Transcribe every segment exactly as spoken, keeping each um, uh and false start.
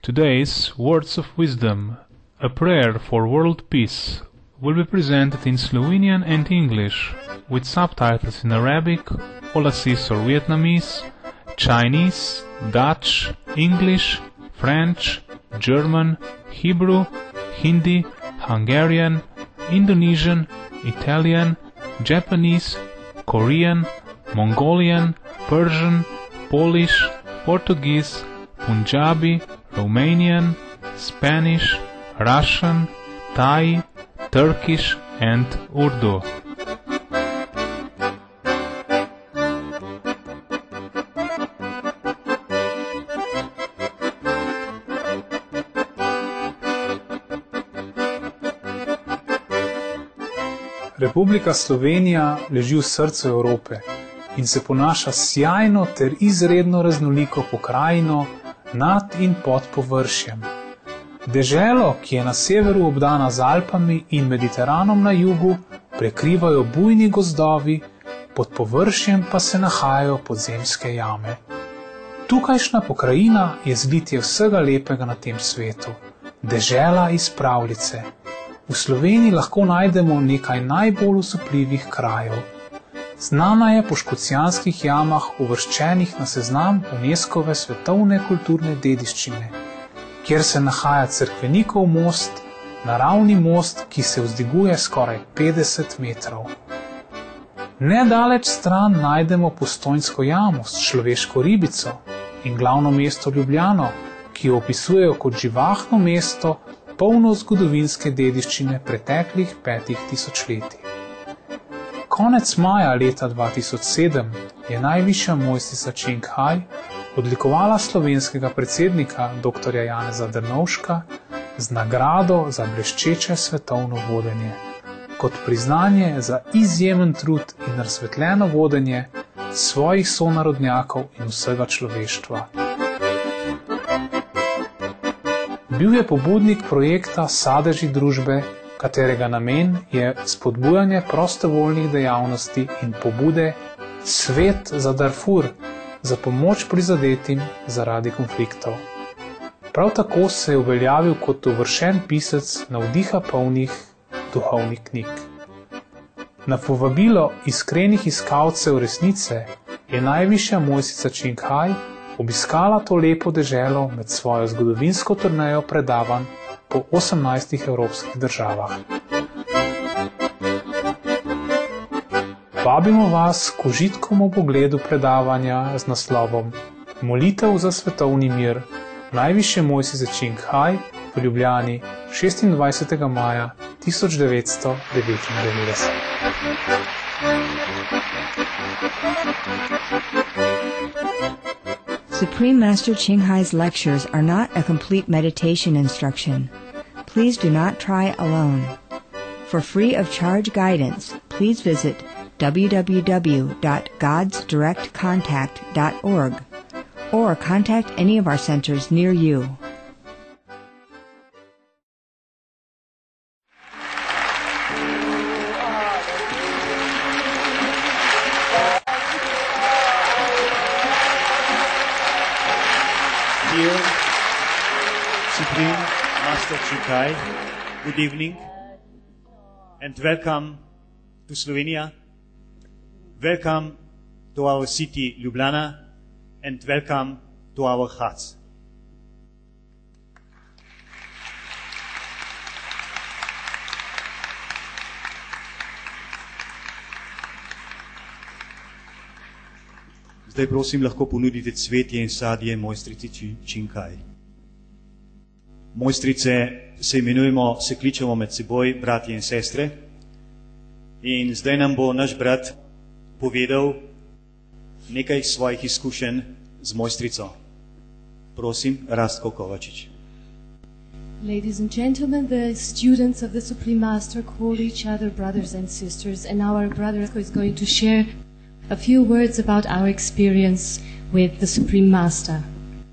Today's Words of Wisdom, a prayer for world peace, will be presented in Slovenian and English, with subtitles in Arabic, Aulacese or Vietnamese, Chinese, Dutch, English, French, German, Hebrew, Hindi, Hungarian, Indonesian, Italian, Japanese, Korean, Mongolian, Persian, Polish, Portuguese, Punjabi, Romanian, Spanish, Russian, Thai, Turkish and Urdu. Republika Slovenija leži v srcu Evrope in se ponaša sjajno ter izredno raznoliko pokrajino nad in pod površjem. Deželo, ki je na severu obdana z Alpami in Mediteranom na jugu, prekrivajo bujni gozdovi, pod površjem pa se nahajajo podzemske jame. Tukajšnja pokrajina je zlitje vsega lepega na tem svetu, dežela iz pravljice. V Sloveniji lahko najdemo nekaj najbolj osupljivih krajev. Znana je po Škocjanskih jamah, uvrščenih na seznam UNESCOve svetovne kulturne dediščine, kjer se nahaja Cerkvenikov most, naravni most, ki se vzdiguje skoraj petdeset metrov. Nedaleč stran najdemo Postojnsko jamo s človeško ribico in glavno mesto Ljubljano, ki jo opisujejo kot živahno mesto, polno zgodovinske dediščine preteklih petih tisočletij. Konec maja leta dva tisoč sedem je najvišja mojstrica Čing Hai odlikovala slovenskega predsednika doktorja Janeza Drnovška z nagrado za bleščeče svetovno vodenje, kot priznanje za izjemen trud in razsvetljeno vodenje svojih sonarodnjakov in vsega človeštva. Bil je pobudnik projekta Sadeži družbe, katerega namen je spodbujanje prostovoljnih dejavnosti in pobude Svet za Darfur za pomoč prizadetim zaradi konfliktov. Prav tako se je uveljavil kot dovršen pisec navdiha polnih duhovnih knjig. Na povabilo iskrenih iskalcev resnice je najvišja mojstrica Čing Hai obiskala to lepo deželo med svojo zgodovinsko turnejo predavanj po osemnajstih evropskih državah. Vabimo vas k užitkom ob ogledu predavanja z naslovom Molitev za svetovni mir najvišje mojstrice Čing Hai v Ljubljani šestindvajsetega maja tisoč devetsto devetindevetdeset. Supreme Master Ching Hai's lectures are not a complete meditation instruction. Please do not try alone. For free of charge guidance, please visit w w w dot gods direct contact dot org or contact any of our centers near you. Dear Supreme Master Ching Hai, good evening and welcome to Slovenia, welcome to our city Ljubljana and welcome to our hearts. Zdaj prosim lahko ponudite cvetje in sadje mojstrici Čing Hai. Mojstrice se imenujemo, se kličemo med seboj bratje in sestre in zdaj nam bo naš brat povedal nekaj svojih izkušenj z mojstrico. Prosim, Rastko Kovačič. Ladies and gentlemen, the students of the Supreme Master call each other brothers and sisters, and now our brother is going to share a few words about our experience with the Supreme Master.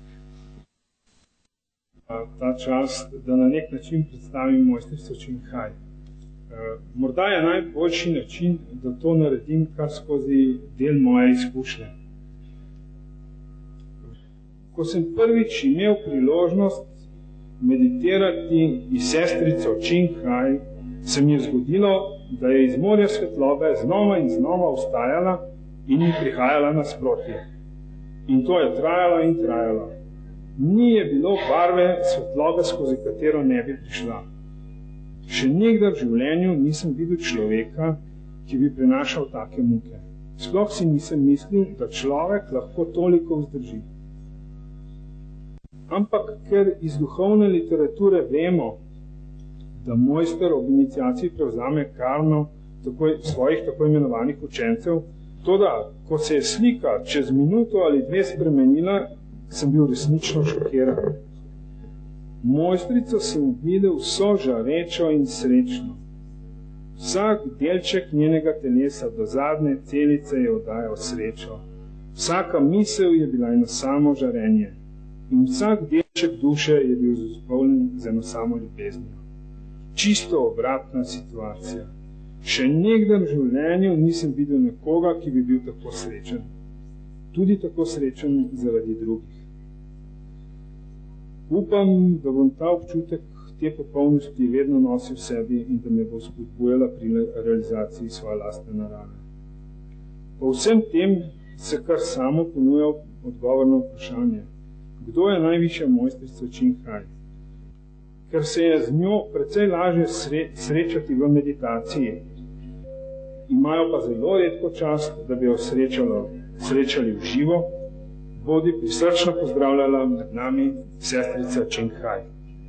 Ta čast, da na nek način predstavim mojstrico Čing Hai. Morda je najboljši način, da to naredim kar skozi del moje izkušnje. Ko sem prvič imel priložnost meditirati iz sestrico Ching Hai, se mi je zgodilo, da je iz morja svetlobe znova in znova vstajala in mi prihajala nasproti. In to je trajalo in trajalo. Ni je bilo barve svetlobe, skozi katero ne bi prišla. Še nikdar v življenju nisem videl človeka, ki bi prenašal take muke. Sploh si nisem mislil, da človek lahko toliko vzdrži. Ampak ker iz duhovne literature vemo, da mojster ob iniciaciji prevzame karmo tako, svojih tako imenovanih učencev, toda, ko se je slika čez minuto ali dve spremenila, sem bil resnično šokiran. Mojstrico sem videl vso žarečo in srečno. Vsak delček njenega telesa do zadnje celice je oddajal srečo. Vsaka misel je bila eno samo žarenje. In vsak delček duše je bil izpolnjen z eno samo ljubeznijo. Čisto obratna situacija. Še nikdar v življenju nisem videl nekoga, ki bi bil tako srečen. Tudi tako srečen zaradi drugih. Upam, da bom ta občutek te popolnosti vedno nosil v sebi in da me bo spodbujala pri realizaciji svoje lastne narave. Po vsem tem se kar samo ponuja odgovor na vprašanje, kdo je najvišja mojstrica Ching Hai. Ker se je z njo precej lažje sre, srečati v meditaciji, imajo pa zelo redko čast, da bi jo srečalo, srečali v živo, bodi prisrčno pozdravljala med nami sestrica Ching Hai.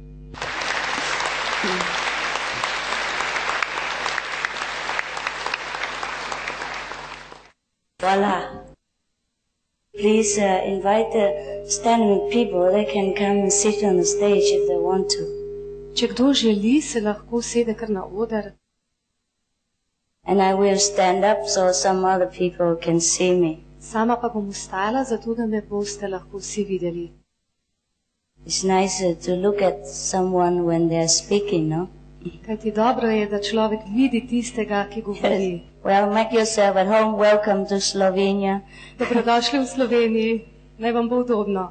Voila. Please uh, invite the standing people. They can come and sit on the stage if they want to. Če kdo želi, se lahko sede kar na oder. And I will stand up so some other people can see me. Sama pa bom ustala, zato da me boste lahko vsi videli. It's nice to look at someone when they are speaking, no? Kajti dobro je, da človek vidi tistega, ki govori. Yes. Well, make yourself at home. Welcome to Slovenia. Dobrodošli v Sloveniji. Naj vam bo udobno.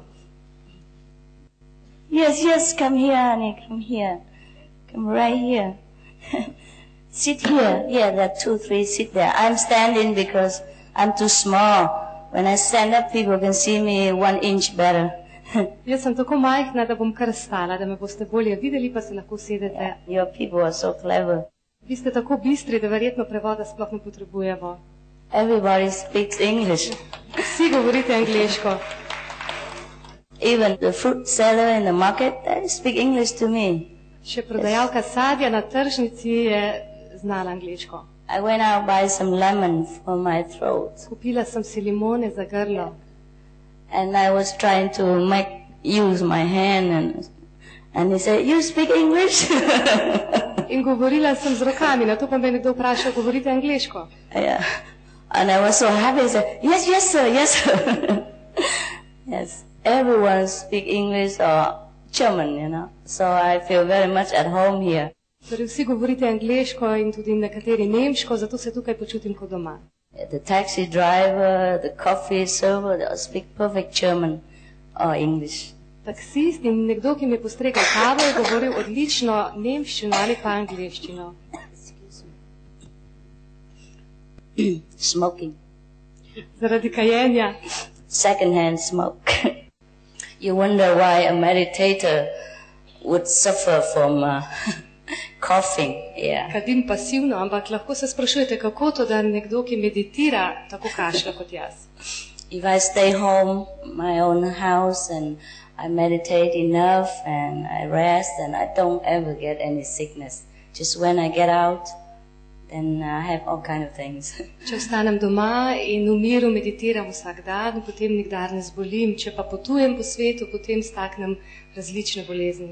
Yes, yes, come here, honey, come here. Come right here. Sit here. Yeah, there are two, three, sit there. I'm standing because I'm too small. When I stand up, people can see me one inch better. Jaz sem tako majhna, da bom kar stala, da me boste bolje videli, pa se lahko sedete. Yeah, your people are so clever. Vi ste tako bistri, da verjetno prevoda sploh ne potrebujemo. Everybody speaks English. Vsi govorite angleško. Even the fruit seller in the market, they speak English to me. Še prodajalka sadja na tržnici je znala angleško. I went out buy some lemon for my throat. Kupila sem si limone za grlo. And I was trying to make use my hand and and he said, "You speak English?" In govorila sem z rokami, na to pa me nekdo vprašal, govorite angleško? Yeah. And I was so happy. I said, "Yes, yes, sir, yes, sir." Yes. Everyone speak English or German, you know. So I feel very much at home here. Torej vsi govorite angleško in tudi nekateri nemško, zato se tukaj počutim kot doma. The taxi driver, the coffee server, they all speak perfect German or English. Taksist in nekdo, ki mi je postregal kavo, je govoril odlično nemščino ali pa angleščino. Smoking. Zaradi kajenja. Second-hand smoke. You wonder why a meditator would suffer from uh, coughing. Yeah. Kadim pasivno, ampak lahko se sprašujete, kako to, da nekdo, ki meditira, tako kašlja kot jaz. If I stay home, my own house, and I meditate enough and I rest and I don't ever get any sickness. Just when I get out, then I have all kind of things. Če ostanem doma in v miru meditiram vsak dan, potem nikdar ne zbolim. Če pa potujem po svetu, potem staknem različne bolezni.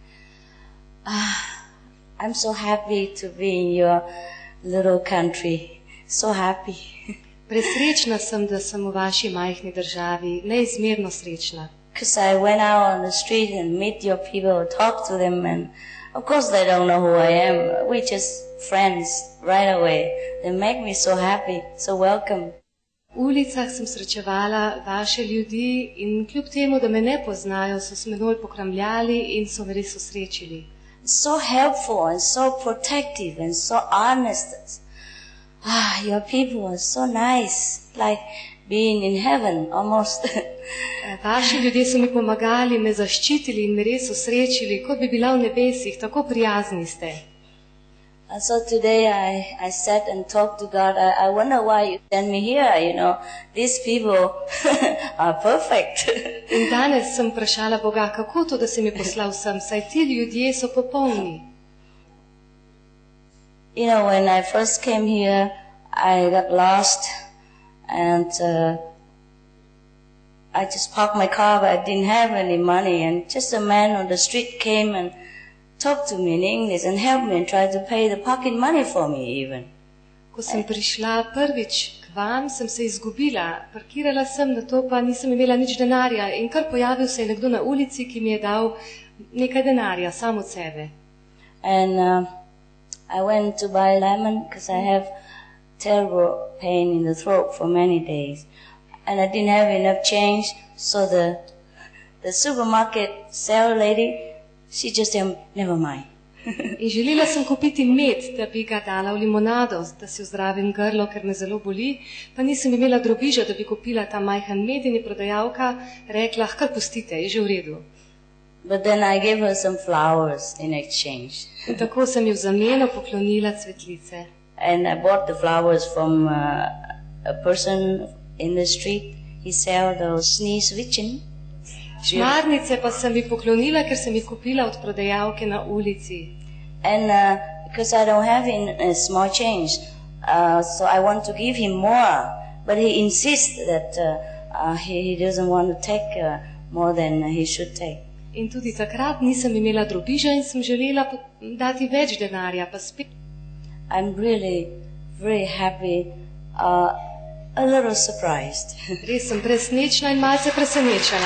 I'm so happy to be in your little country. So happy. Presrečna sem, da sem v vaši majhni državi. Neizmerno srečna. Because I went out on the street and meet your people, talk to them, and of course they don't know who I am. We just friends right away. They make me so happy, so welcome. V ulicah sem srečevala vaše ljudi in kljub temu, da me ne poznajo, so s menoj pokramljali in so me res osrečili. So helpful and so protective and so honest. Ah, your people are so nice, like being in heaven almost. Vaši ljudje so mi pomagali, me zaščitili in me res osrečili, kot bi bila v nebesih, tako prijazni ste. And so today I, I sat and talked to God. I, I wonder why you sent me here, you know. These people are perfect. In danes sem vprašala Boga, kako to, da si mi poslal sem, saj ti ljudje so popolni. You know, when I first came here, I got lost and uh, I just parked my car, but I didn't have any money. And just a man on the street came and talked to me in English and helped me and tried to pay the parking money for me even. Ko sem prišla prvič k vam, sem se izgubila. Parkirala sem, na to pa nisem imela nič denarja. In kar pojavil se je nekdo na ulici, ki mi je dal nekaj denarja, sam od sebe. And uh, I went to buy lemon because I have terrible pain in the throat for many days. And I didn't have enough change, so the, the supermarket sales lady, she just said, never mind. In želela sem kupiti med, da bi ga dala v limonado, da si ozdravim grlo, ker me zelo boli, pa nisem imela drobiža, da bi kupila ta majhen med in je prodajalka rekla, kar pustite, je že v redu. But then I gave her some flowers in exchange. In tako sem ji v zameno poklonila cvetlice. And I bought the flowers from uh, a person in the street. He sell those sneeze witchen. Šmarnice pa sem ji poklonila, ker sem jih kupila od prodajalke na ulici. And uh, because I don't have in a small change, uh, so I want to give him more. But he insists that uh, uh, he, he doesn't want to take uh, more than he should take. In tudi takrat nisem imela drobiža in sem želela dati več denarja, pa spet. I'm really very happy, uh, a little surprised. Res sem presnečna in malce presenečena.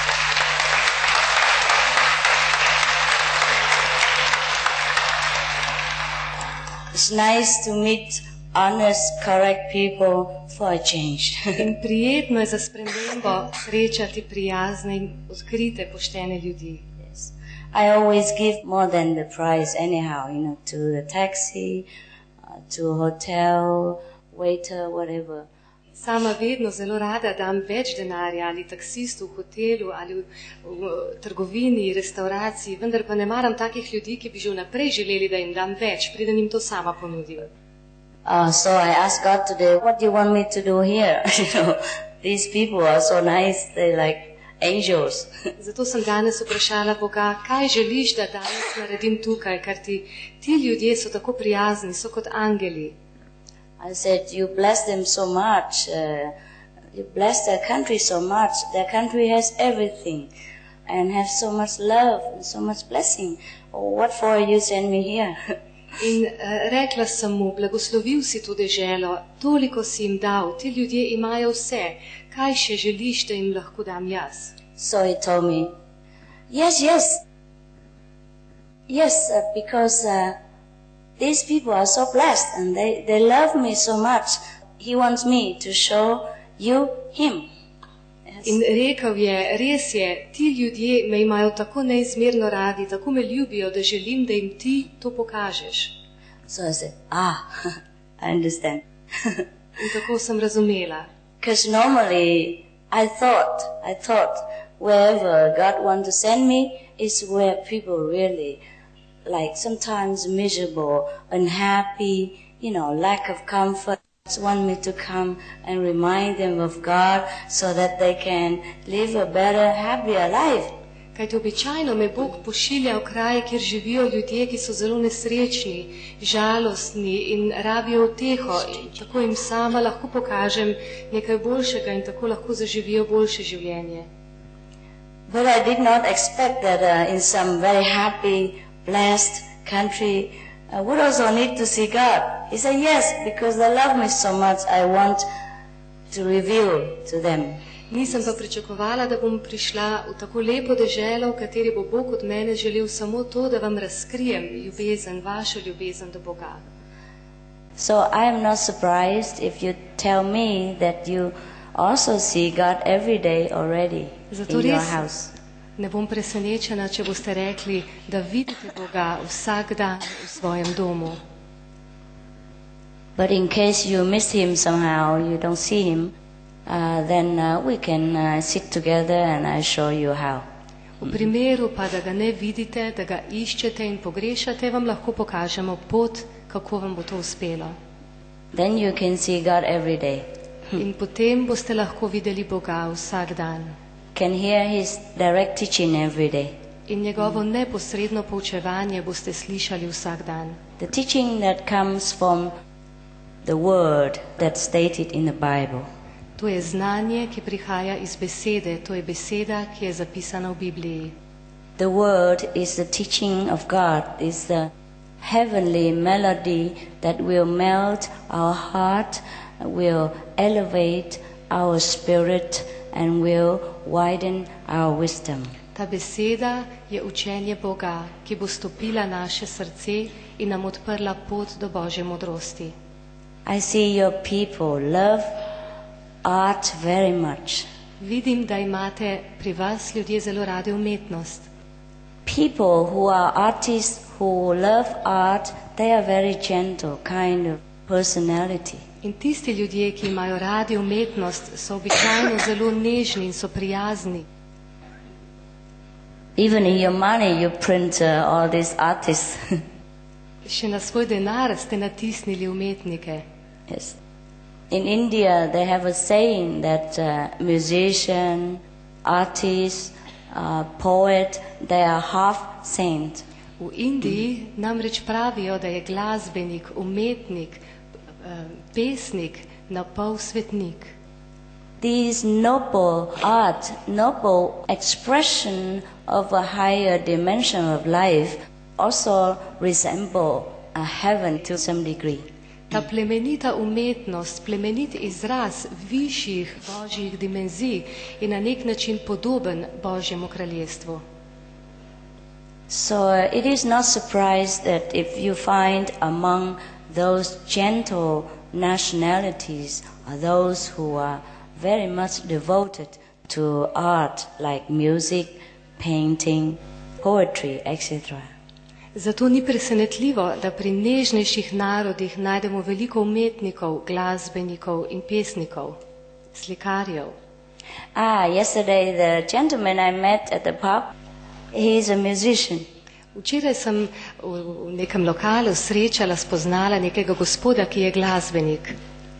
It's nice to meet honest, correct people for a change. In prijetno je za spremembo srečati prijazne in odkrite, poštene ljudi. Yes. I always give more than the price anyhow, you know, to the taxi, uh, to hotel, waiter, whatever. Sama vedno zelo rada dam več denarja ali taksistu v hotelu ali v, v trgovini, restauraciji, vendar pa ne maram takih ljudi, ki bi že vnaprej želeli, da jim dam več, preden jim to sama ponudim. Uh, so I asked God today, what do you want me to do here? You know, these people are so nice, they're like angels. Zato sem danes vprašala Boga, kaj želiš, da danes naredim tukaj, ker ti, ti ljudje so tako prijazni, so kot angeli. I said, you bless them so much, uh, you bless their country so much, their country has everything and have so much love and so much blessing. Oh, what for you send me here? In uh, rekla sem mu, blagoslovil si to deželo, toliko si jim dal, ti ljudje imajo vse, kaj še želiš, da jim lahko dam jaz? So he told me, yes, yes, yes, uh, because uh, these people are so blessed and they, they love me so much. He wants me to show you him. Yes. In rekel je, res je, ti ljudje me imajo tako neizmerno radi, tako me ljubijo, da želim, da jim ti to pokažeš. So I said, ah, I understand. In tako sem razumela. Because normally I thought, I thought wherever God wants to send me is where people really, like sometimes miserable, unhappy, you know, lack of comfort, want me to come and remind them of God so that they can live a better, happier life. Kajti običajno me Bog pošilja v kraje, kjer živijo ljudje, ki so zelo nesrečni, žalostni in rabijo uteho. In tako jim sama lahko pokažem nekaj boljšega in tako lahko zaživijo boljše življenje. But I did not expect that uh, in some very happy, blessed country, I would also need to see God. He said, yes, because they love me so much, I want to reveal to them. Nisem pa pričakovala, da bom prišla v tako lepo deželo, v kateri bo Bog od mene želel samo to, da vam razkrijem ljubezen, vašo ljubezen do Boga. So I am not surprised if you tell me that you also see God every day already Zato in your res house. ne bom presenečena, če boste rekli, da vidite Boga vsak dan v svojem domu. But in case you miss him somehow, you don't see him, uh, then uh, we can uh, sit together and I show you how. V primeru pa, da ga ne vidite, da ga iščete in pogrešate, vam lahko pokažemo pot, kako vam bo to uspelo. Then you can see God every day. In potem boste lahko videli Boga vsak dan. Can hear his direct teaching every day. In njegovo neposredno poučevanje boste slišali vsak dan. The teaching that comes from the word that's stated in the Bible. To je znanje, ki prihaja iz besede, to je beseda, ki je zapisana v Bibliji. The word is the teaching of God, is the heavenly melody that will melt our heart, will elevate our spirit and will widen our wisdom. Ta beseda je učenje Boga, ki bo stopila naše srce in nam odprla pot do Božje modrosti. I see your people love art very much. Vidim, da imate pri vas ljudje zelo radi umetnost. People who are artists who love art, they are very gentle kind of personality. In tisti ljudje, ki imajo radi umetnost, so običajno zelo nežni in so prijazni. Even in your money you print uh, all these artists. Še na svoj denar ste natisnili umetnike. Yes. In India they have a saying that uh, musician, artist, uh, poet, they are half saint. V Indiji namreč pravijo, da je glasbenik, umetnik, eh, pesnik na pol svetnik. These noble art, noble expression of a higher dimension of life also resemble a heaven to some degree. Ta plemenita umetnost, plemenit izraz višjih božjih dimenzij je na nek način podoben Božjemu kraljestvu. So uh, it is not surprised that if you find among those gentle nationalities are those who are very much devoted to art like music, painting, poetry, et cetera. Zato ni presenetljivo, da pri nežnejših narodih najdemo veliko umetnikov, glasbenikov in pesnikov, slikarjev. Ah, yesterday the gentleman I met at the pub, he is a musician. Včeraj sem v v nekem lokalu srečala, spoznala nekega gospoda, ki je glasbenik.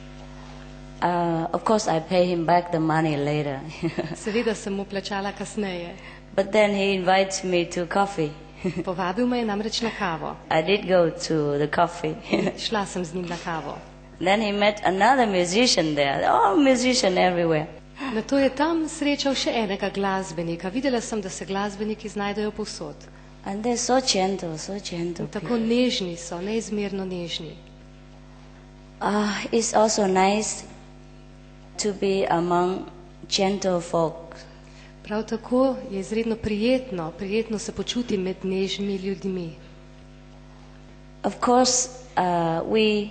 Uh, of course I pay him back the money later. Seveda sem mu plačala kasneje. But then he invites me to coffee. Povabil me je namreč na kavo. I did go to the coffee. Šla sem z njim na kavo. Then he met another musician there. Oh, musician everywhere. Nato je tam srečal še enega glasbenika. Videla sem, da se glasbeniki znajdejo povsod. And they're so gentle, so gentle. In tako nežni so, neizmerno nežni. Uh, it's also nice to be among gentle folk. Prav tako je izredno prijetno, prijetno se počuti med nežnimi ljudmi. Of course, uh, we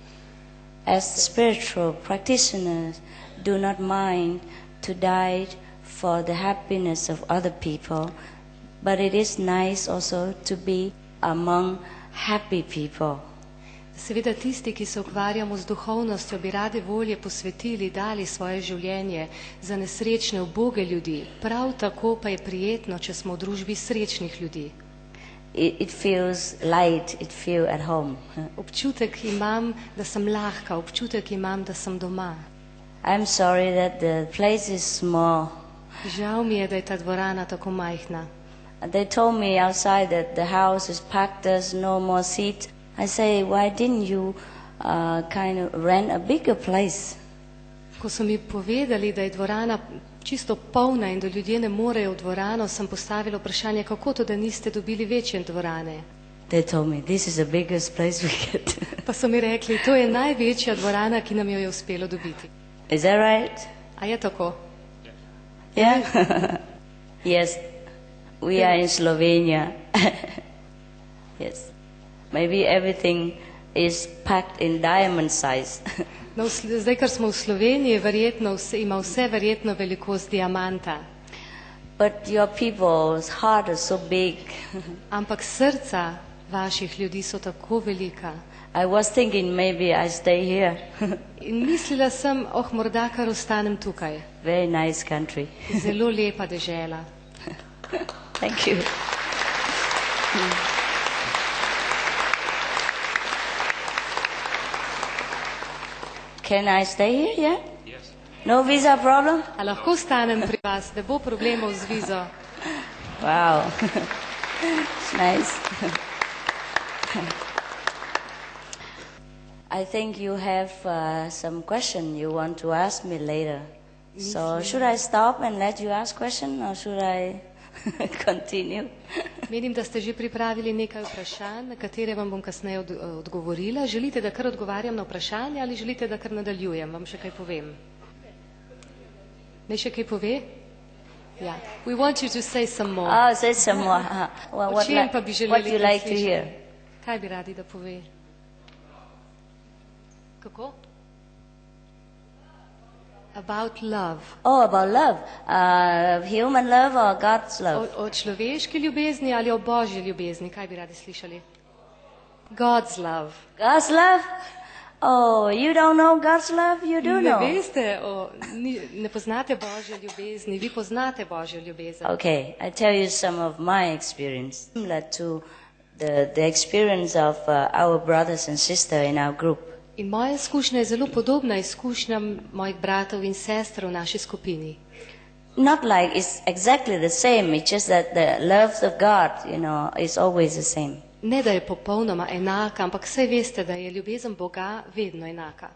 as spiritual practitioners do not mind to die for the happiness of other people, but it is nice also to be among happy people. Seveda tisti, ki se ukvarjamo z duhovnostjo, bi rade volje posvetili, dali svoje življenje za nesrečne, uboge ljudi. Prav tako pa je prijetno, če smo v družbi srečnih ljudi. It, it feels light, it feels at home. Občutek imam, da sem lahka, občutek imam, da sem doma. I'm sorry that the place is small. Žal mi je, da je ta dvorana tako majhna. They told me outside that the house is packed, there's no more seats. I say, why didn't you uh, kind of rent a bigger place? Ko so mi povedali, da je dvorana čisto polna in da ljudje ne morejo v dvorano, sem postavila vprašanje, kako to, da niste dobili večje dvorane. They told me, this is the biggest place we get. Pa so mi rekli, to je največja dvorana, ki nam jo je uspelo dobiti. Is that right? A je tako? Yeah? Yes, we are in Slovenia. Yes. Maybe everything is packed in diamond size. No, v Sl- zdaj, ker smo v Sloveniji, verjetno vse, ima vse verjetno velikost diamanta. But your people's heart is so big. Ampak srca vaših ljudi so tako velika. I was thinking maybe I stay here. In mislila sem, oh, morda kar ostanem tukaj. Very nice country. Zelo lepa dežela. Thank you. Can I stay here? Yeah? Yes. No visa problem? A lahko ostanem pri vas, ne bo problemov z vizo. Wow. It's nice. I think you have uh, some question you want to ask me later. So should I stop and let you ask question or should I continue? Menim, da ste že pripravili nekaj vprašanj, na katere vam bom kasneje od, odgovorila. Želite, da kar odgovarjam na vprašanje ali želite, da kar nadaljujem? Vam še kaj povem? Naj še kaj pove? Ja. We want you to say some more. Oh, say some more. Uh, well, O what, čem li- pa bi what želeli do you kaj like to slišati? hear? Kaj bi radi, da pove? Kako? About love. Oh, about love. Uh, human love or God's O, love? o človeški ljubezni ali o božji ljubezni? Kaj bi radi slišali? God's love. God's love? Oh, you don't know God's love? You do Ne know. veste, o, ni, ne poznate božje ljubezni, vi poznate božjo ljubezen. Okay, I tell you some of my experience, similar to the, the experience of uh, our brothers and sisters in our group. In moja izkušnja je zelo podobna izkušnjam mojih bratov in sester v naši skupini. Not like it's exactly the same, it's just that the love of God, you know, is always the same. Ne, da je popolnoma enaka, ampak saj veste, da je ljubezen Boga vedno enaka.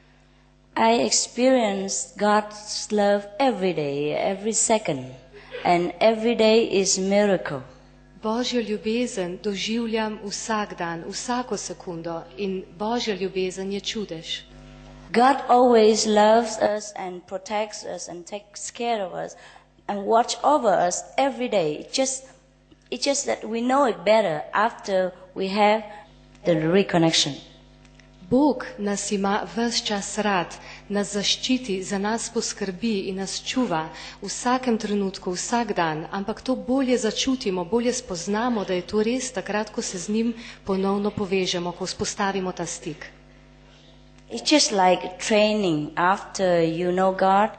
I experienced God's love every day, every second, and every day is miracle. Božjo ljubezen doživljam vsak dan, vsako sekundo in božja ljubezen je čudež. God always loves us and protects us and takes care of us and watch over us every day. It's just, it's just that we know it better after we have the reconnection. Bog nas ima ves čas rad, nas zaščiti, za nas poskrbi in nas čuva v vsakem trenutku, vsak dan, ampak to bolje začutimo, bolje spoznamo, da je to res takrat, ko se z njim ponovno povežemo, ko vzpostavimo ta stik. It's just like training. After you know God,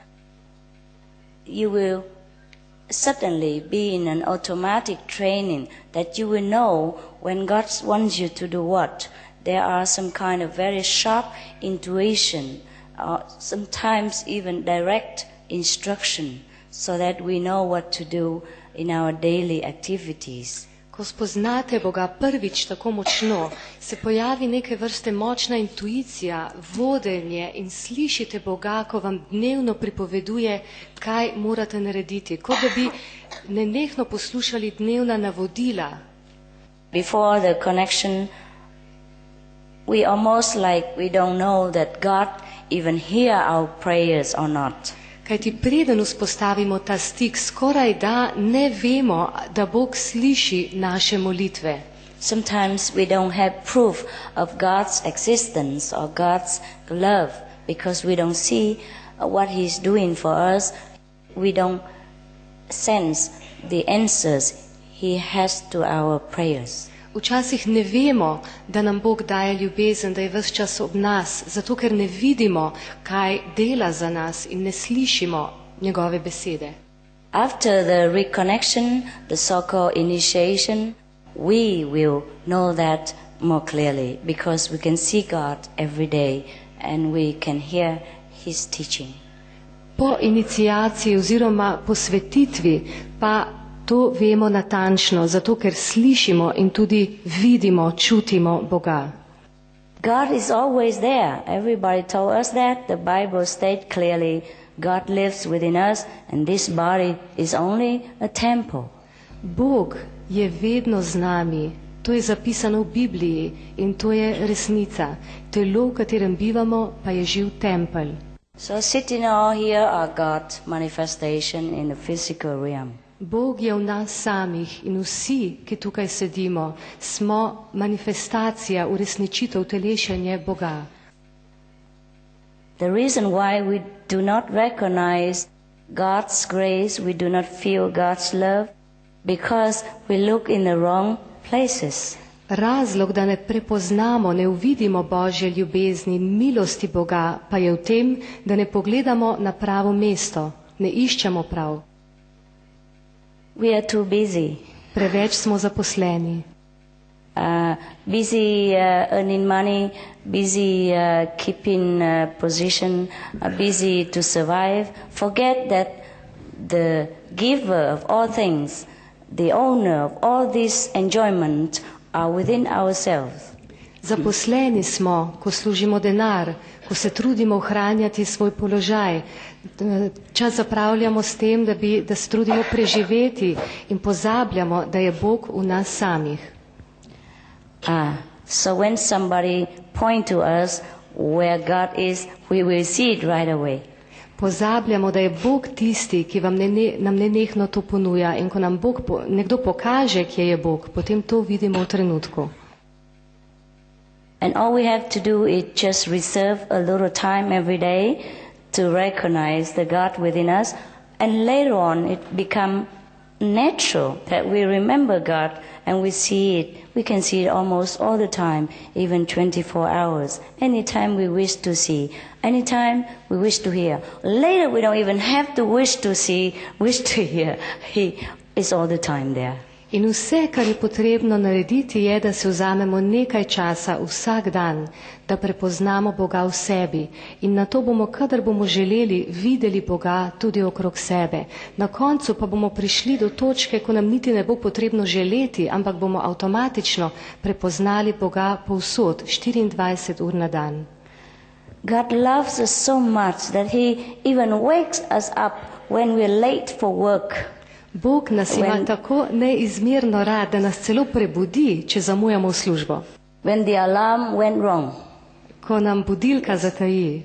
you will suddenly be in an automatic training that you will know when God wants you to do what. There are some kind of very sharp intuition, or sometimes even direct instruction, so that we know what to do in our daily activities. Ko spoznate Boga prvič tako močno, se pojavi neke vrste močna intuicija, vodenje in slišite Boga, ko vam dnevno pripoveduje, kaj morate narediti, kot da bi nenehno poslušali dnevna navodila. Before the connection, we almost like we don't know that God even hear our prayers or not. Kajti preden vzpostavimo ta stik, skoraj da ne vemo, da Bog sliši naše molitve. Sometimes we don't have proof of God's existence or God's love because we don't see what He's doing for us. We don't sense the answers He has to our prayers. Včasih ne vemo, da nam Bog daje ljubezen, da je ves čas ob nas, zato ker ne vidimo, kaj dela za nas in ne slišimo njegove besede. After the reconnection, the so-called initiation, we will know that more clearly because we can see God every day and we can hear His teaching. Po iniciaciji oziroma posvetitvi pa to vemo natančno, zato ker slišimo in tudi vidimo, čutimo Boga. God is always there. Everybody told us that. The Bible states clearly God lives within us and this body is only a temple. Bog je vedno z nami. To je zapisano v Bibliji in to je resnica. Telo, v katerem bivamo, pa je živ tempelj. So sitting all here are God's manifestation in the physical realm. Bog je v nas samih in vsi, ki tukaj sedimo, smo manifestacija, uresničitev, telešenje Boga. The reason why we do not recognize God's grace, we do not feel God's love, because we look in the wrong places. Razlog, da ne prepoznamo, ne uvidimo Božje ljubezni in milosti Boga, pa je v tem, da ne pogledamo na pravo mesto, ne iščemo prav. We are too busy. Preveč smo zaposleni. Uh, busy uh, earning money, busy uh, keeping uh, position, uh, busy to survive. Forget that the giver of all things, the owner of all this enjoyment are within ourselves. Zaposleni smo, ko služimo denar, ko se trudimo ohranjati svoj položaj. Čas zapravljamo s tem, da, bi, da se trudimo preživeti in pozabljamo, da je Bog v nas samih. Ah, so when somebody point to us where God is, we will see it right away. Pozabljamo, da je Bog tisti, ki vam ne, ne, nam nenehno to ponuja, in ko nam Bog, nekdo pokaže, kje je Bog, potem to vidimo v trenutku. And all we have to do is just reserve a little time every day to recognize the God within us, and later on it become natural that we remember God and we see it. We can see it almost all the time, even twenty-four hours, anytime we wish to see, anytime we wish to hear. Later we don't even have to wish to see, wish to hear. He is all the time there. In vse, kar je potrebno narediti, je, da se vzamemo nekaj časa vsak dan, da prepoznamo Boga v sebi in na to bomo, kadar bomo želeli, videli Boga tudi okrog sebe. Na koncu pa bomo prišli do točke, ko nam niti ne bo potrebno želeti, ampak bomo avtomatično prepoznali Boga povsod, štiriindvajset ur na dan. God loves us so much that He even wakes us up when we're late for work. Bog nas ima when, tako neizmerno rad, da nas celo prebudi, če zamujamo v službo. When the alarm went wrong. Ko nam budilka zataji.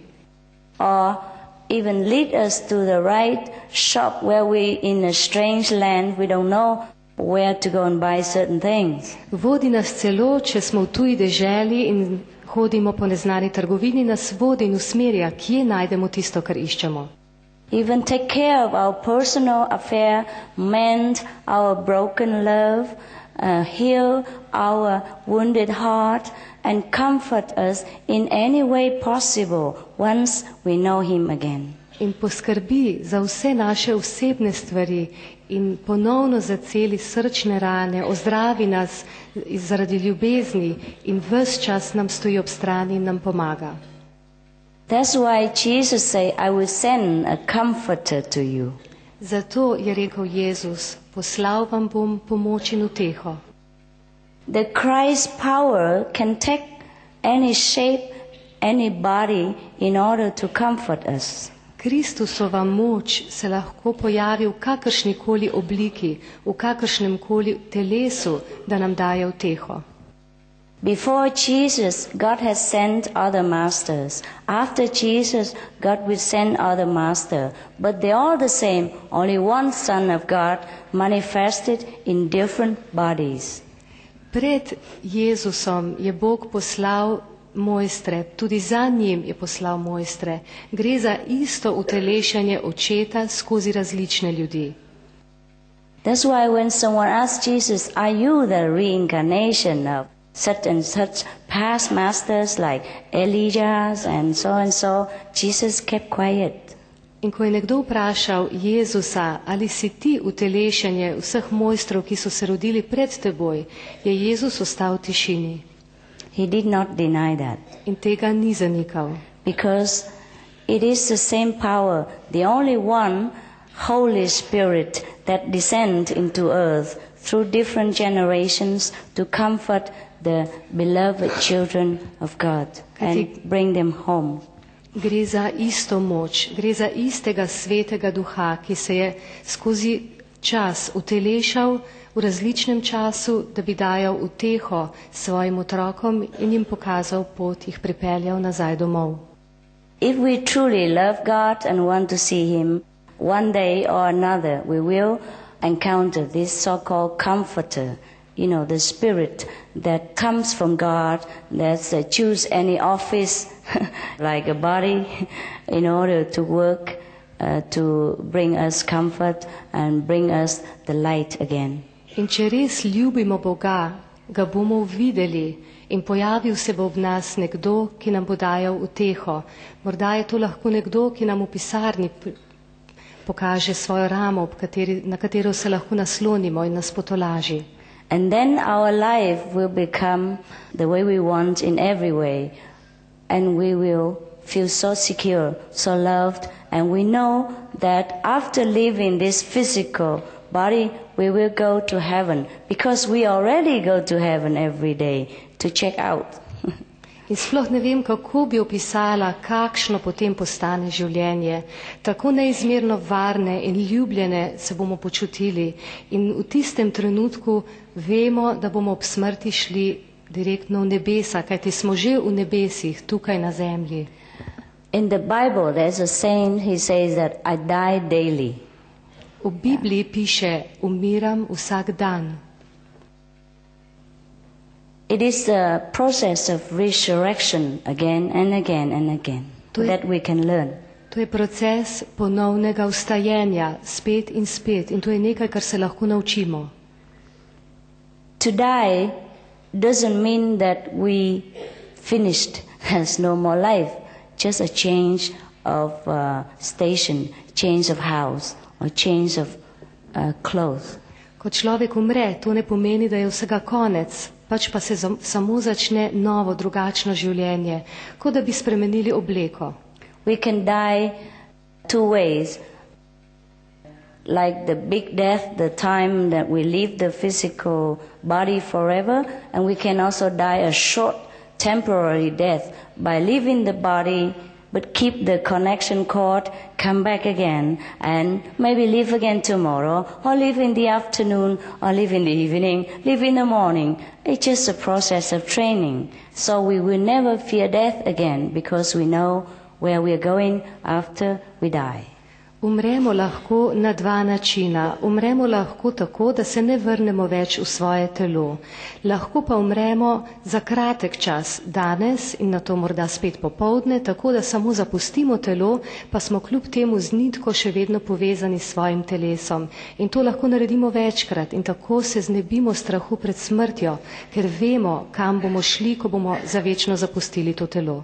Or even lead us to the right shop where we in a strange land, we don't know where to go and buy certain things. Vodi nas celo, če smo v tuji deželi in hodimo po neznani trgovini, nas vodi in usmerja, kje najdemo tisto, kar iščemo. Even take care of our personal affair, mend our broken love, uh, heal our wounded heart, and comfort us in any way possible once we know Him again. In poskrbi za vse naše osebne stvari in ponovno zaceli srčne rane, ozdravi nas zaradi ljubezni in ves čas nam stoji ob strani in nam pomaga. That's why Jesus said, I will send a comforter to you. Zato je rekel Jezus, poslal vam bom pomoč in uteho. The Christ's power can take any shape, any body in order to comfort us. Kristusova moč se lahko pojavi v kakršnikoli obliki, v kakršnemkoli telesu, da nam daje uteho. Before Jesus, God has sent other masters. After Jesus, God will send other masters. But they're all the same, only one Son of God manifested in different bodies. Pred Jezusom je Bog poslal mojstre, tudi za njim je poslal mojstre. Gre za isto utelešanje Očeta skozi različne ljudi. That's why when someone asks Jesus, are you the reincarnation of such and such past masters like Elijah and so and so, Jesus kept quiet. In ko je nekdo vprašal Jezusa, ali si ti utelešenje vseh mojstrov, ki so se rodili pred teboj, je Jezus ostal v tišini. He did not deny that. In tega ni zanikal. Because it is the same power, the only one Holy Spirit that descends into earth through different generations to comfort the beloved children of God and bring them home. Gre za isto moč, gre za istega svetega duha, ki se je skozi čas utelešal v različnem času, da bi dajal uteho svojim otrokom in jim pokazal pot, jih pripeljal nazaj domov. If we truly love God and want to see Him one day or another, we will encounter this so-called comforter, you know, the spirit that comes from God, that uh, choose any office like a body in order to work, uh, to bring us comfort and bring us the light again. In če res ljubimo Boga, ga bomo videli in pojavil se bo v nas nekdo, ki nam bo dajal uteho. Morda je to lahko nekdo, ki nam v pisarni pokaže svojo ramo, kateri, na katero se lahko naslonimo in nas potolaži. And then our life will become the way we want in every way. And we will feel so secure, so loved. And we know that after leaving this physical body, we will go to heaven. Because we already go to heaven every day to check out. In sploh ne vem, kako bi opisala, kakšno potem postane življenje. Tako neizmerno varne in ljubljene se bomo počutili. In v tistem trenutku vemo, da bomo ob smrti šli direktno v nebesa, kajti smo že v nebesih, tukaj na zemlji. In the Bible there's a saying, he says that I die daily. V Bibliji piše, umiram vsak dan. It is a process of resurrection again and again and again, To je- that we can learn. To je proces ponovnega vstajenja, spet in spet. In to je nekaj, kar se lahko naučimo. To die doesn't mean that we finished, has no more life, just a change of uh, station, change of house, or change of uh, clothes. Ko človek umre, to ne pomeni, da je vsega konec, pač pa se zam- samo začne novo, drugačno življenje, kot da bi spremenili obleko. We can die two ways, like the big death, the time that we leave the physical body forever, and we can also die a short, temporary death by leaving the body, but keep the connection cord, come back again, and maybe live again tomorrow, or live in the afternoon, or live in the evening, live in the morning. It's just a process of training. So we will never fear death again, because we know where we are going after we die. Umremo lahko na dva načina. Umremo lahko tako, da se ne vrnemo več v svoje telo. Lahko pa umremo za kratek čas, danes in na to morda spet popoldne, tako da samo zapustimo telo, pa smo kljub temu z nitko še vedno povezani s svojim telesom. In to lahko naredimo večkrat in tako se znebimo strahu pred smrtjo, ker vemo, kam bomo šli, ko bomo za večno zapustili to telo.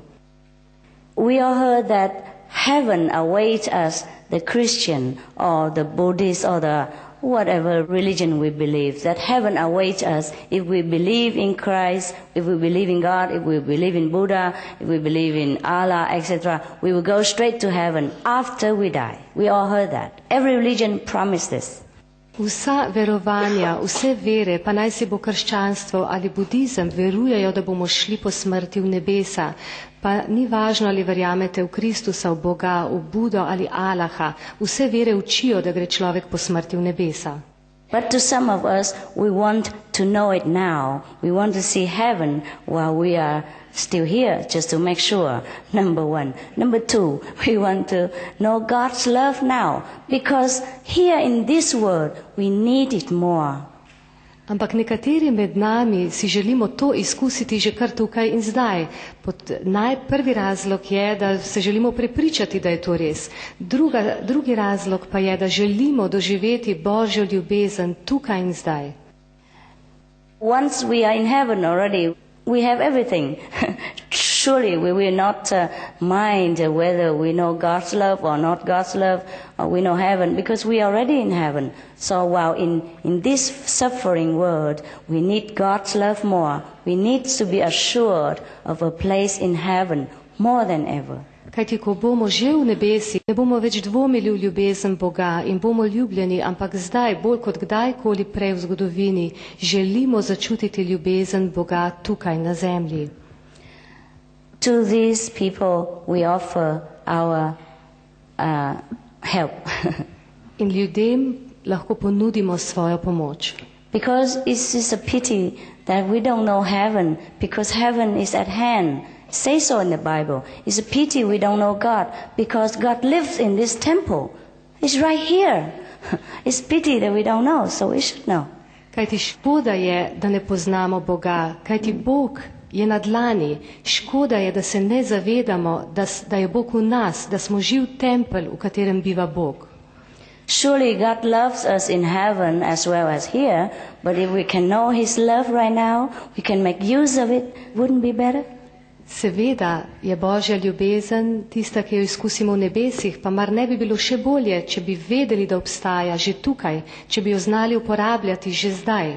We all heard that heaven awaits us, the Christian or the Buddhist or the whatever religion we believe, that heaven awaits us if we believe in Christ, if we believe in God, if we believe in Buddha, if we believe in Allah, et cetera. We will go straight to heaven after we die. We all heard that. Every religion promised this. Vsa verovanja, vse vere, pa naj si bo krščanstvo ali budizem, verujejo, da bomo šli po smrti v nebesa. Pa ni važno, ali verjamete v Kristusa, v Boga, v Budo ali Allaha. Vse vere učijo, da gre človek po smrti v nebesa. But to some of us, we want to know it now. We want to see heaven while we are still here, just to make sure, number one. Number two, we want to know God's love now, because here in this world, we need it more. Ampak nekateri med nami si želimo to izkusiti že kar tukaj in zdaj. Pod najprvi razlog je, da se želimo prepričati, da je to res. Druga, drugi razlog pa je, da želimo doživeti Božjo ljubezen tukaj in zdaj. Once we are in heaven already, we have everything. Surely we will not uh, mind whether we know God's love or not God's love, or we know heaven, because we are already in heaven. So while in, in this suffering world, we need God's love more. We need to be assured of a place in heaven more than ever. Kajti, ko bomo že v nebesi, ne bomo več dvomili v ljubezen Boga in bomo ljubljeni, ampak zdaj, bolj kot kdajkoli prej v zgodovini, želimo začutiti ljubezen Boga tukaj na zemlji. To these people we offer our uh, help. In ljudem lahko ponudimo svojo pomoč. Because it's just a pity that we don't know heaven, because heaven is at hand. It says so in the Bible. It's a pity we don't know God, because God lives in this temple. It's right here. It's pity that we don't know, so we should know. Kajti škoda je, da ne poznamo Boga, kajti Bog je na dlani. Škoda je, da se ne zavedamo, da, da je Bog v nas, da smo živ tempelj, v katerem biva Bog. Surely God loves us in heaven as well as here, but if we can know His love right now, we can make use of it, wouldn't be better? Seveda je Božja ljubezen tista, ki jo izkusimo v nebesih, pa mar ne bi bilo še bolje, če bi vedeli, da obstaja že tukaj, če bi jo znali uporabljati že zdaj.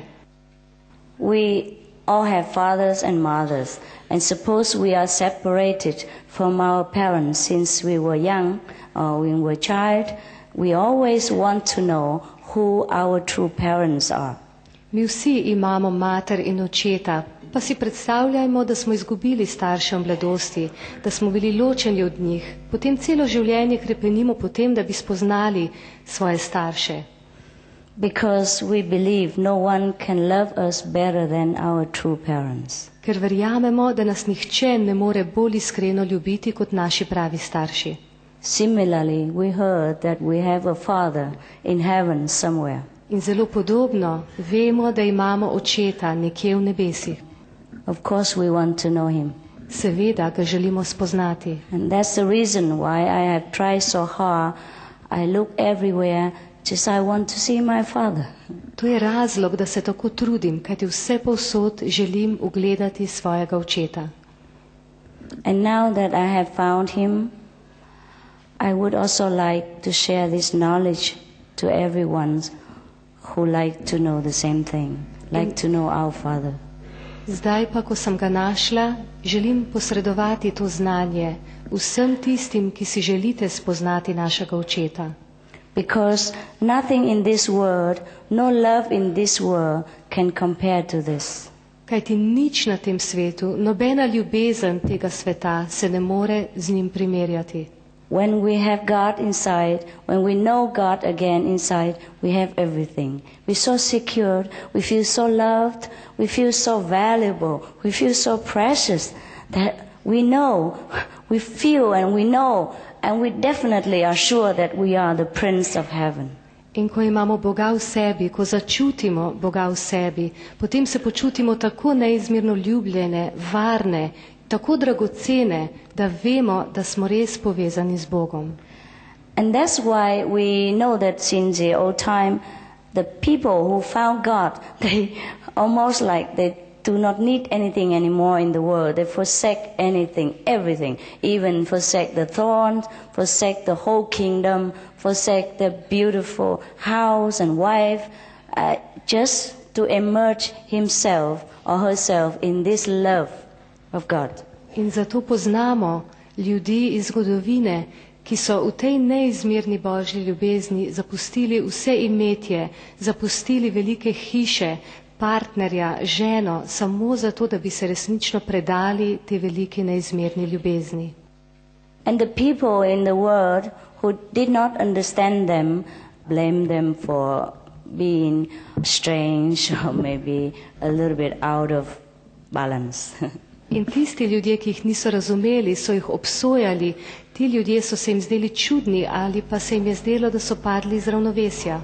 We all have fathers and mothers, and suppose we are separated from our parents since we were young or when we were a child, we always want to know who our true parents are. Mi vsi imamo mater in očeta, pa si predstavljajmo, da smo izgubili starše v mladosti, da smo bili ločeni od njih, potem celo življenje krepenimo potem, da bi spoznali svoje starše. Because we believe no one can love us better than our true parents. Ker verjamemo, da nas nihče ne more bolj iskreno ljubiti kot naši pravi starši. Similarly, we heard that we have a father in heaven somewhere. In zelo podobno vemo, da imamo očeta nekje v nebesih. Of course we want to know him. Seveda ga želimo spoznati. And that's the reason why I have tried so hard. I look everywhere, just I want to see my father. To je razlog, da se tako trudim, kajti vse povsod želim ugledati svojega očeta. And now that I have found him, I would also like to share this knowledge to everyone who like to know the same thing, like to know our Father. Zdaj pa, ko sem ga našla, želim posredovati to znanje vsem tistim, ki si želite spoznati našega očeta. Because nothing in this world, no love in this world can compare to this. Kajti nič na tem svetu, nobena ljubezen tega sveta se ne more z njim primerjati. When we have God inside, when we know God again inside, we have everything. We're so secure, we feel so loved, we feel so valuable, we feel so precious that we know, we feel and we know, and we definitely are sure that we are the Prince of Heaven. In ko imamo Boga v sebi, ko začutimo Boga v sebi, potem se počutimo tako neizmerno ljubljene, varne, tako dragocene, da vemo, da smo res povezani z Bogom. And that's why we know that since the old time, the people who found God, they almost like they do not need anything anymore in the world. They forsake anything, everything, even forsake the throne, forsake the whole kingdom, forsake the beautiful house and wife, uh, just to immerse himself or herself in this love of God. In zato poznamo ljudi iz zgodovine, ki so v tej neizmerni Božji ljubezni zapustili vse imetje, zapustili velike hiše, partnerja, ženo, samo zato, da bi se resnično predali te velike neizmerni ljubezni. And the people in the world who did not understand them, blame them for being strange or maybe a little bit out of balance. In tisti ljudje, ki jih niso razumeli, so jih obsojali, ti ljudje so se jim zdeli čudni ali pa se jim je zdelo, da so padli iz ravnovesja.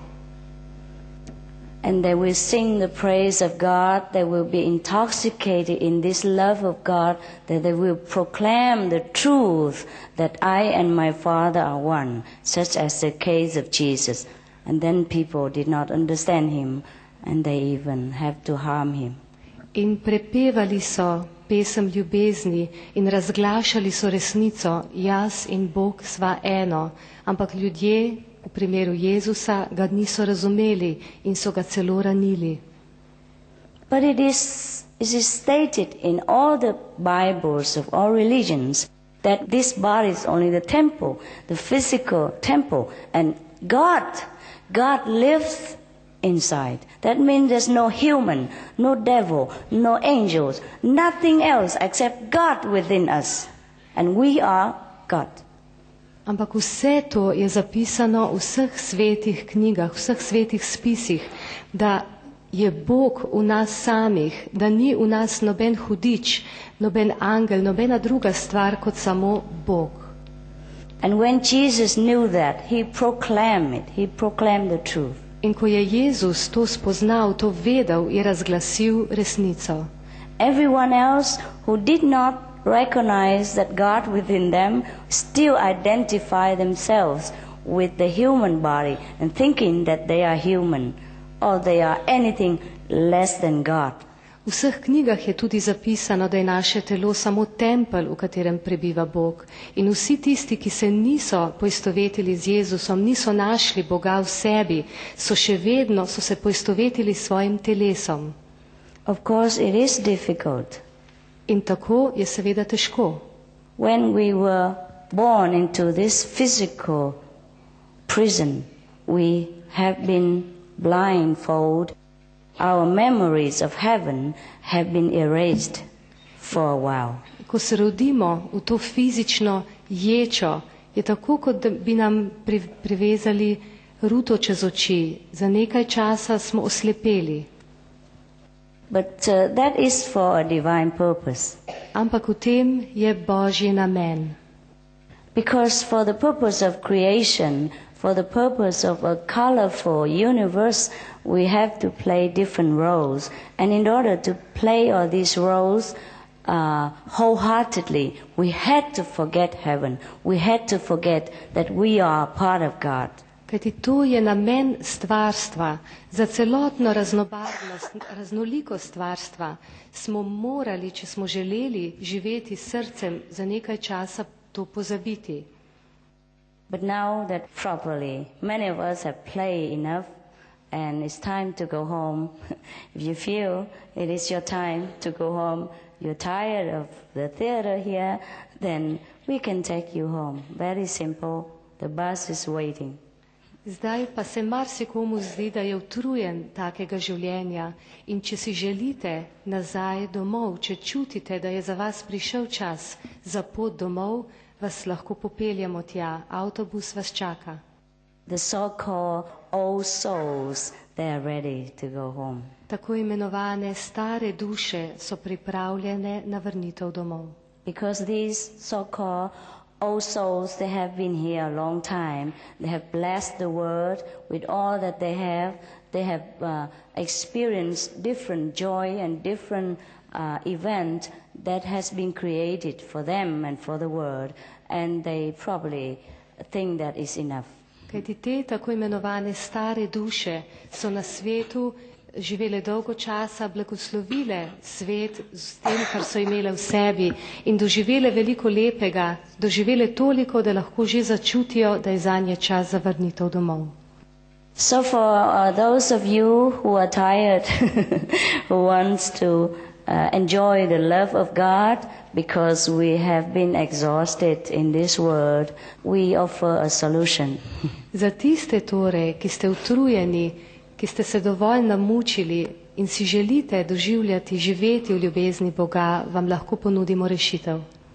And they will sing the praise of God, they will be intoxicated in this love of God, that they will proclaim the truth that I and my Father are one, such as the case of Jesus. And then people did not understand him, and they even have to harm him. In prepevali so pesem ljubezni in razglašali so resnico, jaz in Bog sva eno, ampak ljudje, v primeru Jezusa, ga niso razumeli in so ga celo ranili. But it is, it is stated in all the Bibles of all religions that this body is only the temple, the physical temple, and God, God lives inside. That means there's no human, no devil, no angels, nothing else except God within us. And we are God. Ampak vse to je zapisano v vseh svetih knjigah, v vseh svetih spisih, da je Bog v nas samih, da ni v nas noben hudič, noben angel, nobena druga stvar kot samo Bog. And when Jesus knew that, he proclaimed it. He proclaimed the truth. In ko je Jezus to spoznal, to vedel, je razglasil resnico. Everyone else who did not recognize that God within them still identify themselves with the human body and thinking that they are human or they are anything less than God. V vseh knjigah je tudi zapisano, da je naše telo samo tempelj, v katerem prebiva Bog. In vsi tisti, ki se niso poistovetili z Jezusom, niso našli Boga v sebi, so še vedno, so se poistovetili s svojim telesom. Of course, it is difficult. In tako je seveda težko. When we were born into this physical prison, we have been blindfolded. Our memories of heaven have been erased for a while. Ko se rodimo v to fizično ječo, je tako, kot da bi nam pri, privezali ruto čez oči. Za nekaj časa smo oslepeli. But uh, that is for a divine purpose. Ampak v tem je Božji namen. Because for the purpose of creation, for the purpose of a colorful universe, we have to play different roles. And in order to play all these roles uh, wholeheartedly, we had to forget heaven. We had to forget that we are part of God. Kajti to je namen stvarstva. Za celotno raznobarvnost, raznolikost stvarstva smo morali, če smo želeli živeti s srcem, za nekaj časa to pozabiti. But now that properly, many of us have played enough and it's time to go home. If you feel it is your time to go home, you're tired of the theater here, then we can take you home. Very simple. The bus is waiting. Zdaj pa se marsikomu zdi, da je utrujen takega življenja in če si želite nazaj domov, če čutite, da je za vas prišel čas za pot domov, vas lahko popeljemo tja. Avtobus vas čaka. The so-called old souls, they are ready to go home. Tako imenovane stare duše so pripravljene na vrnitev domov. Because these so-called old souls, they have been here a long time. They have blessed the world with all that they have. They have uh, experienced different joy and different uh, event that has been created for them and for the world. And they probably think that is enough. Kajti te tako imenovane stare duše so na svetu živele dolgo časa, blagoslovile svet s tem, kar so imele v sebi in doživele veliko lepega, doživele toliko, da lahko že začutijo, da je zanje čas za vrnitev domov. So for uh, those of you who are tired, who wants to uh, enjoy the love of God, because we have been exhausted in this world, we offer a solution. Za tiste torej, ki ste utrujeni, ki ste se dovolj namučili in si želite doživljati, živeti v ljubezni Boga, vam lahko ponudimo rešitev.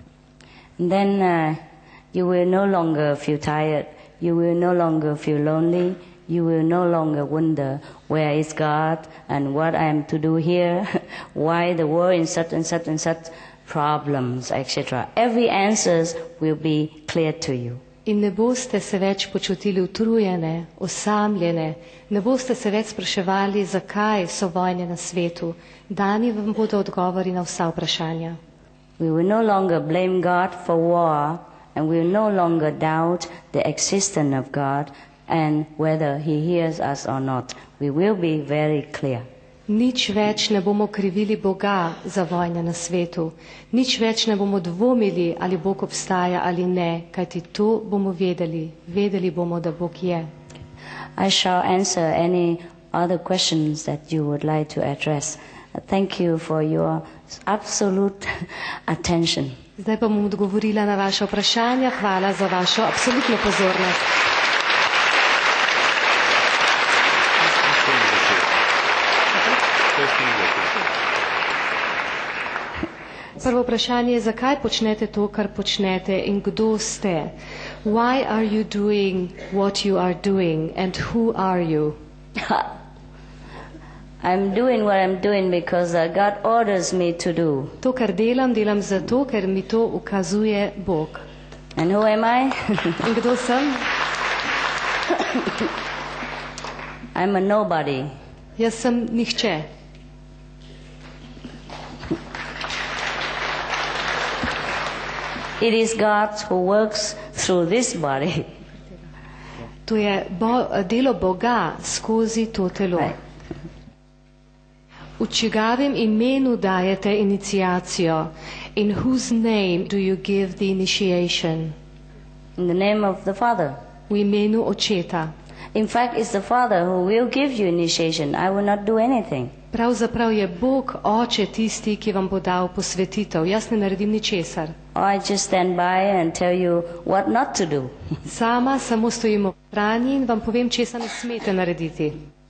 Then uh, you will no longer feel tired, you will no longer feel lonely, you will no longer wonder where is God and what I am to do here, why the world in such and such and such problems, et cetera. Every answers will be clear to you. In ne boste se več počutili utrujene, osamljene, ne boste se več spraševali, zakaj so vojne na svetu. Dani vam bodo odgovori na vsa vprašanja. We will no longer blame God for war and we will no longer doubt the existence of God and whether he hears us or not. We will be very clear. Nič več ne bomo krivili Boga za vojne na svetu. Nič več ne bomo dvomili, ali Bog obstaja ali ne, kajti to bomo vedeli. Vedeli bomo, da Bog je. I shall answer any other questions that you would like to address. Thank you for your absolute attention. Zdaj pa bom odgovorila na vaše vprašanja. Hvala za vašo absolutno pozornost. Prvo vprašanje je, zakaj počnete to, kar počnete in kdo ste? Why are you doing what you are doing and who are you? I'm doing what I'm doing because uh, God orders me to do. To, kar delam, delam zato, ker mi to ukazuje Bog. And who am I? In kdo sem? I'm a nobody. Jaz sem nihče. It is God who works through this body. To je bo, delo Boga skozi to telo. Right. V čigavem imenu dajete iniciacijo? In whose name do you give the initiation? In the name of the Father. V imenu Očeta. In fact, it's the Father who will give you initiation. I will not do anything. Pravzaprav je Bog Oče tisti, ki vam bo dal posvetitev. Jaz ne naredim ničesar. I just stand by and tell you what not to do. Sama samo stojim ob strani in vam povem, česa ne smete narediti.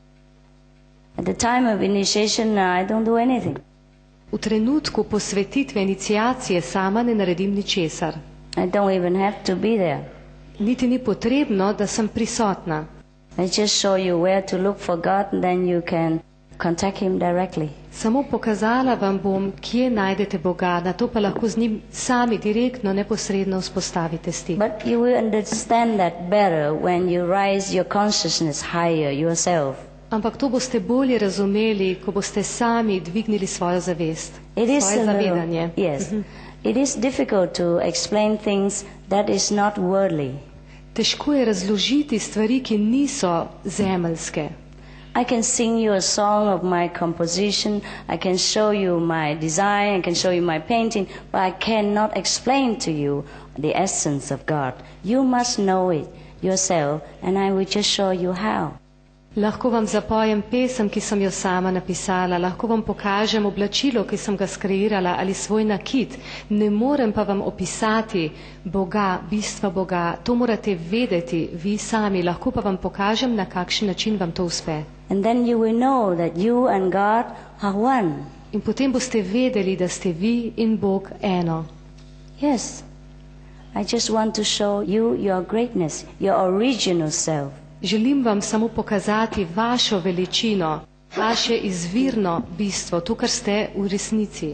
At the time of initiation, I don't do anything. V trenutku posvetitve iniciacije sama ne naredim ničesar. I don't even have to be there. Niti ni potrebno, da sem prisotna. I just show you where to look for God, and then you can contact Him directly. Samo pokazala vam bom, kje najdete Boga, na to pa lahko z njim sami direktno, neposredno vzpostavite stik. But you will understand that better when you rise your consciousness higher yourself. Ampak to boste bolje razumeli, ko boste sami dvignili svojo zavest, It is svoje a little, zavedanje. yes. It is difficult to explain things that is not worldly. Težko je razložiti stvari, ki niso zemeljske. I can sing you a song of my composition, I can show you my design, I can show you my painting, but I cannot explain to you the essence of God. You must know it yourself, and I will just show you how. Lahko vam zapojem pesem, ki sem jo sama napisala, lahko vam pokažem oblačilo, ki sem ga skreirala, ali svoj nakit. Ne morem pa vam opisati Boga, bistva Boga. To morate vedeti vi sami, lahko pa vam pokažem, na kakšen način vam to uspe. And then you will know that you and God are one. In potem boste vedeli, da ste vi in Bog eno. Yes, I just want to show you your greatness, your original self. Želim vam samo pokazati vašo veličino, vaše izvirno bistvo, to, kar ste v resnici.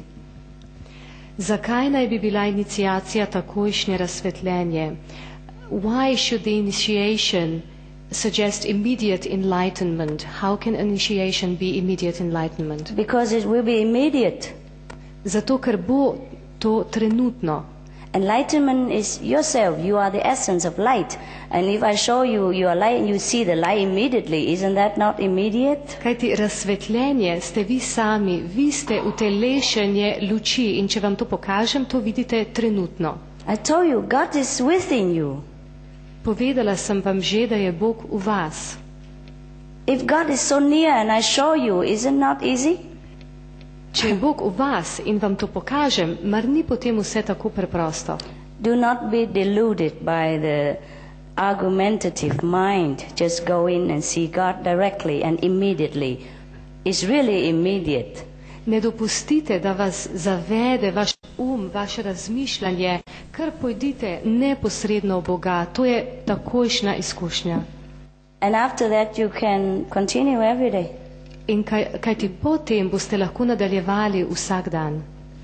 Zakaj naj bi bila iniciacija takojšnje razsvetljenje? Why should the initiation suggest immediate enlightenment? How can initiation be immediate enlightenment? Because it will be immediate. Zato, ker bo to trenutno. Enlightenment is yourself. You are the essence of light. And if I show you your light and you see the light immediately, isn't that not immediate? Kajti razsvetljenje ste vi sami, vi ste utelešenje luči in če vam to pokažem, to vidite trenutno. I told you, God is within you. Povedala sem vam že, da je Bog v vas. If God is so near and I show you, is it not easy? Če je Bog v vas in vam to pokažem, mar ni potem vse tako preprosto? Do not be deluded by the argumentative mind. Just go in and see God directly and immediately. It's really immediate. Ne dopustite, da vas zavede vaš um, vaše razmišljanje, kar pojdite neposredno v Boga. To je takojšnja izkušnja. And after that you can continue every day. In kaj, kajti potem boste lahko nadaljevali vsak dan.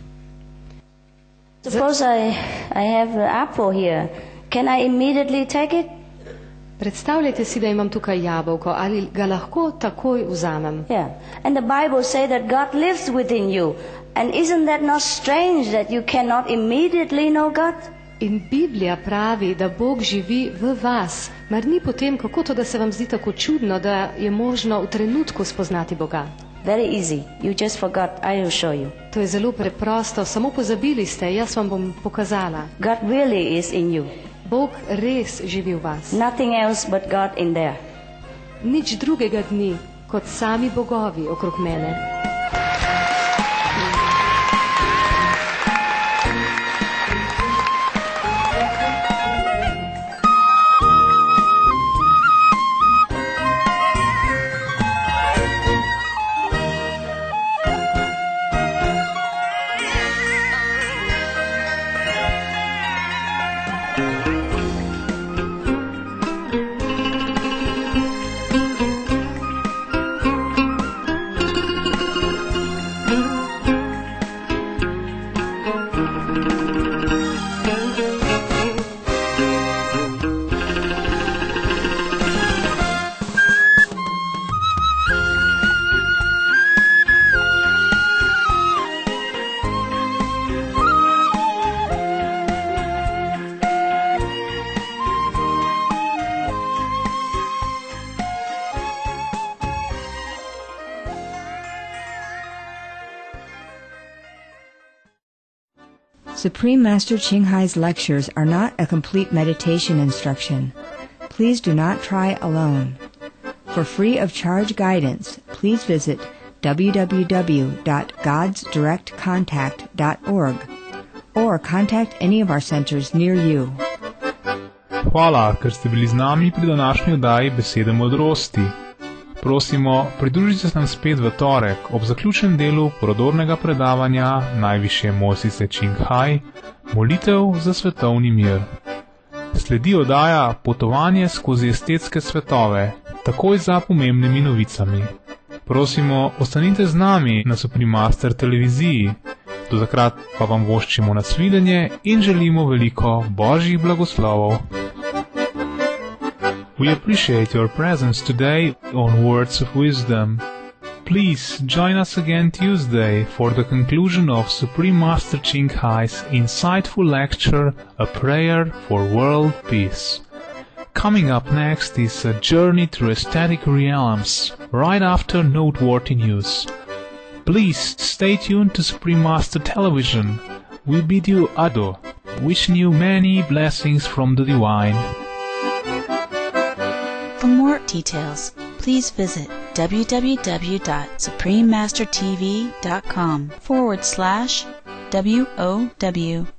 Suppose I, I have an apple here. Can I immediately take it? Predstavljajte si, da imam tukaj jabolko, ali ga lahko takoj vzamem. Yeah. And the Bible says that God lives within you. And isn't that not strange that you cannot immediately know God? In Biblija pravi, da Bog živi v vas. Mar ni potem, kako to, da se vam zdi tako čudno, da je možno v trenutku spoznati Boga? Very easy. You just forgot. I will show you. To je zelo preprosto. Samo pozabili ste, jaz vam bom pokazala. God really is in you. Bog res živi v vas. Nothing else but God in there. Nič drugega dni, kot sami bogovi okrog mene. Supreme Master Ching Hai's lectures are not a complete meditation instruction. Please do not try alone. For free of charge guidance, please visit w w w dot gods direct contact dot org or contact any of our centers near you. Hvala, ker ste bili z nami pri današnji oddaji Besede modrosti. Prosimo, pridružite se nam spet v torek ob zaključnem delu prodornega predavanja najvišje mojstrice Ching Hai, molitev za svetovni mir. Sledi oddaja Potovanje skozi estetske svetove, takoj za pomembnimi novicami. Prosimo, ostanite z nami na Supreme Master televiziji. Do takrat pa vam voščimo nasvidenje in želimo veliko božjih blagoslovov. We appreciate your presence today on Words of Wisdom. Please join us again Tuesday for the conclusion of Supreme Master Ching Hai's insightful lecture, A Prayer for World Peace. Coming up next is a journey through aesthetic realms, right after noteworthy news. Please stay tuned to Supreme Master Television. We bid you adieu, wishing you many blessings from the Divine. For more details, please visit w w w dot supreme master t v dot com forward slash W O W